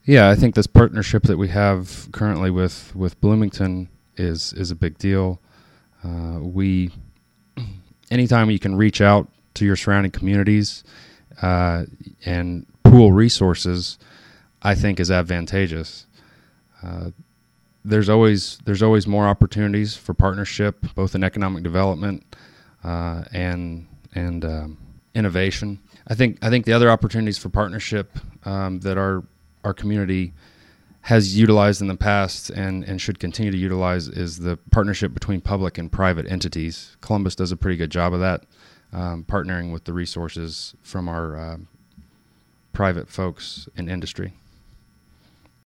Yeah, I think this partnership that we have currently with Bloomington is a big deal. We anytime you can reach out to your surrounding communities and pool resources, I think is advantageous. There's always more opportunities for partnership, both in economic development and innovation. I think the other opportunities for partnership that our community has utilized in the past and should continue to utilize is the partnership between public and private entities. Columbus does a pretty good job of that, partnering with the resources from our private folks in industry.